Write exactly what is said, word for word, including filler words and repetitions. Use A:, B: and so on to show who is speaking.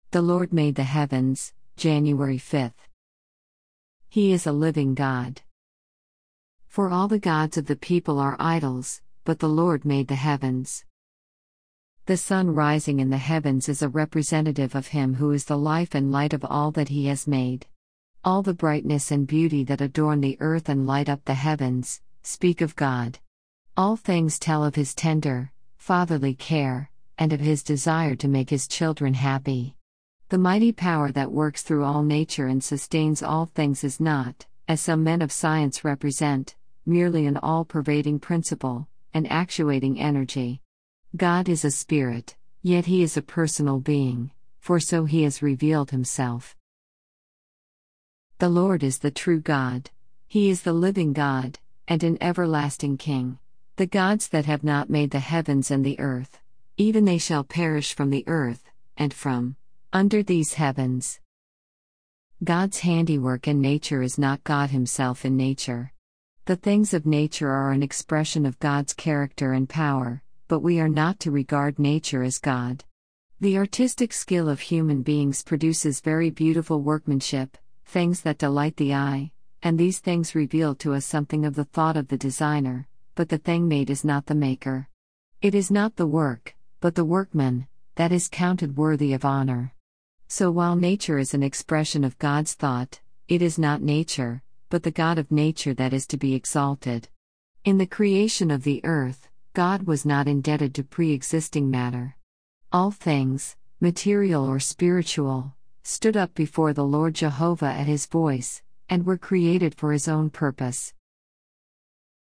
A: The Lord made the heavens, January fifth. He is a living God. For all the gods of the people are idols, but the Lord made the heavens. The sun rising in the heavens is a representative of Him who is the life and light of all that He has made. All the brightness and beauty that adorn the earth and light up the heavens, speak of God. All things tell of His tender, fatherly care, and of His desire to make His children happy. The mighty power that works through all nature and sustains all things is not, as some men of science represent, merely an all-pervading principle, an actuating energy. God is a spirit, yet He is a personal being, for so He has revealed Himself. The Lord is the true God. He is the living God, and an everlasting King. The gods that have not made the heavens and the earth, even they shall perish from the earth, and from under these heavens. God's handiwork in nature is not God Himself in nature. The things of nature are an expression of God's character and power, but we are not to regard nature as God. The artistic skill of human beings produces very beautiful workmanship, things that delight the eye, and these things reveal to us something of the thought of the designer, but the thing made is not the maker. It is not the work, but the workman, that is counted worthy of honor. So while nature is an expression of God's thought, it is not nature, but the God of nature that is to be exalted. In the creation of the earth, God was not indebted to pre-existing matter. All things, material or spiritual, stood up before the Lord Jehovah at His voice, and were created for His own purpose.